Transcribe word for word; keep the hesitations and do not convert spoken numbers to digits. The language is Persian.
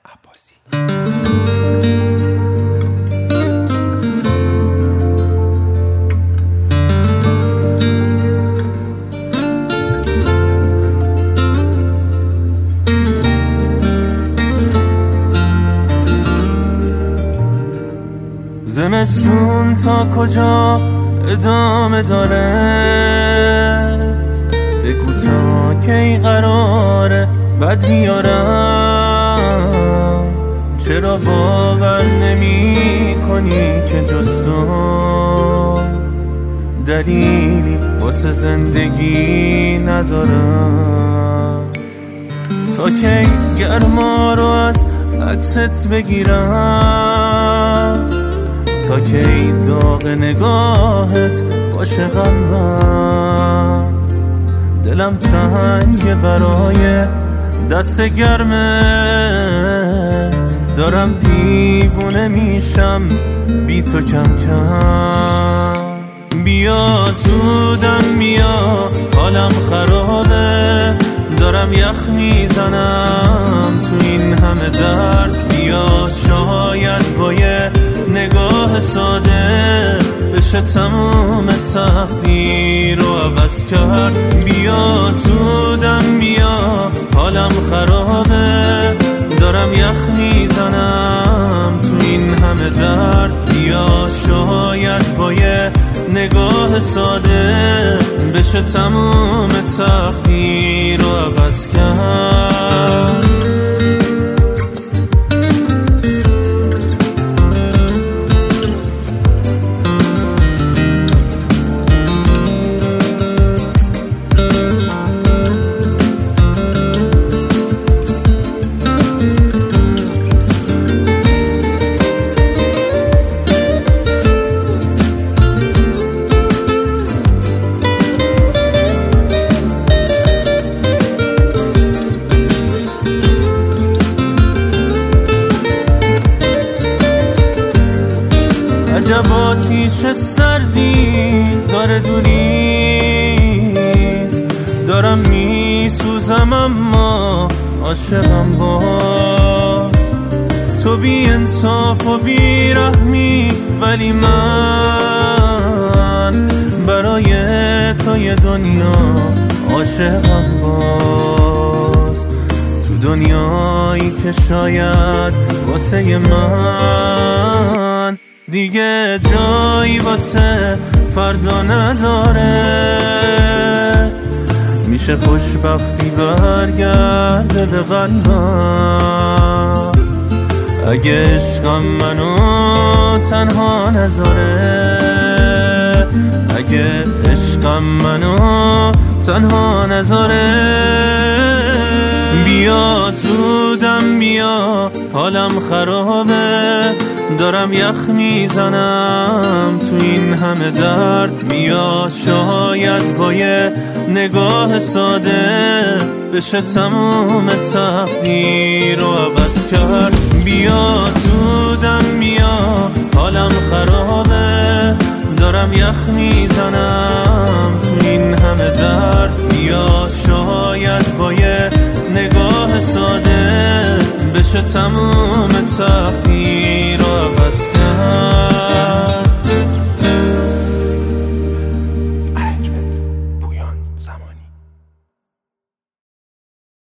عباسی. زمستون تا کجا ادامه داره؟ بگو تا کی قراره بد بیارم؟ چرا باور نمی کنی که جز تو دلیلی واسه زندگی ندارم؟ تا کی گرما رو از عکست بگیرم؟ تا کی داغ نگاهت باشه قلبم؟ دلم تنگه برای دست گرمت، دارم دیوونه میشم بی تو کم کم. بیا زودم بیا حالم خرابه، دارم یخ میزنم تو این همه درد. بیا شاید با یه نگاه ساده بشه تموم تقدیر رو عوض کرد. بیا زودم بیا حالم خرابه، دارم یخ میزنم تو این همه درد. بیا شاید با یه نگاه ساده بشه تموم تقدیر رو عوض کرد. عجب آتیش سردی داره دورید، دارم میسوزم اما عاشقم باز. تو بی انصاف و بی رحمی ولی من برای تو یه دنیا عاشقم باز. تو دنیایی که شاید واسه من دیگه جایی واسه فردا نداره. میشه خوشبختی برگرده به قلبم اگه عشقم منو تنها نذاره، اگه عشقم منو تنها نذاره. بیا زودم بیا حالم خرابه، دارم یخ میزنم تو این همه درد. بیا شاید با یه نگاه ساده بشه تموم تقدیر رو عوض کرد. بیا زودم بیا حالم خرابه، دارم یخ میزنم تو این همه درد. بیا شاید با یه نگاه ساده بشه تموم تقدیر رو عوض کرد.